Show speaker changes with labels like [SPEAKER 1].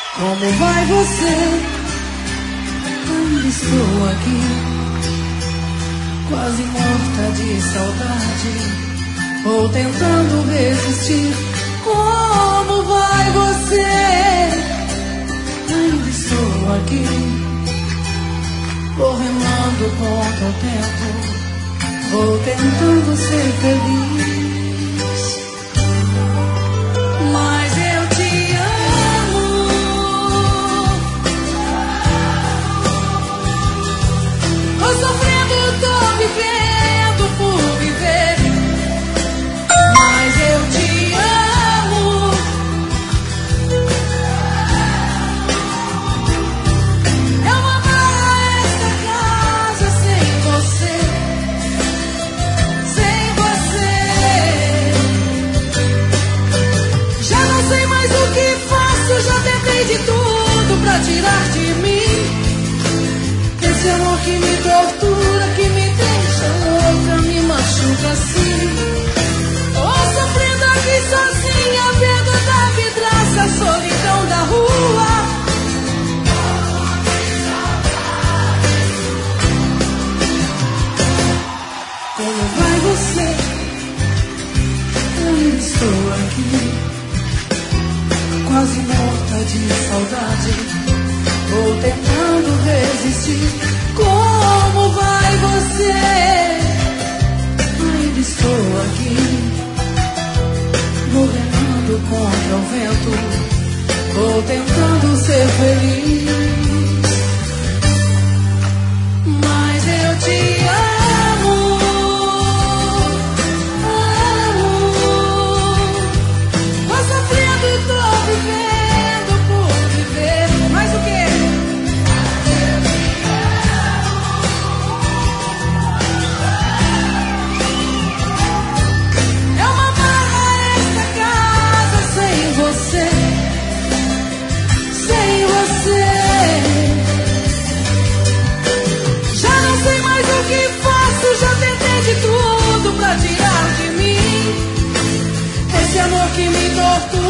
[SPEAKER 1] Como vai você? Ainda estou aqui, quase morta de saudade, ou tentando resistir. Como vai você? Ainda estou aqui, correndo contra o tempo, vou tentando ser feliz. Mas eu te amo. Tô sofrendo, tô vivendo por viver. Mas eu te amo. Eu amava esta casa sem você. Sem você. Já não sei mais o que faço, já tentei de tudo pra tirar de mim esse amor que me tortura, que me deixa louca, me machuca assim. Tô sofrendo aqui sozinha, vendo da vidraça a solidão da rua. Como vai você? Eu estou aqui, quase morta de saudade, vou tentando resistir. Como vai você? Ainda estou aqui, morrendo contra o vento, vou tentando ser feliz. Mas eu te amo. Tô sofrendo, tô vivendo por viver. Mais o quê? É uma barra esta casa sem você. Sem você. Já não sei mais o que faço, já tentei de tudo pra tirar de mim esse amor que me tortura.